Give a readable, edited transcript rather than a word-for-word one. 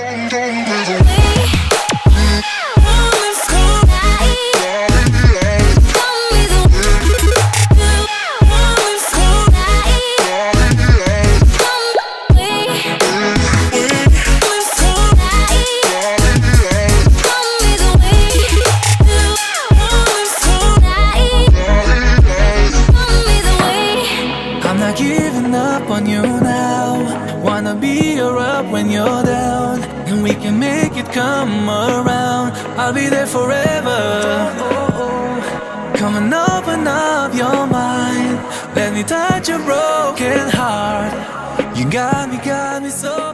Giving up on you now. Wanna be your up when you're down, and we can make it come around. I'll be there forever. Come and open up your mind. Let me touch your broken heart. You got me so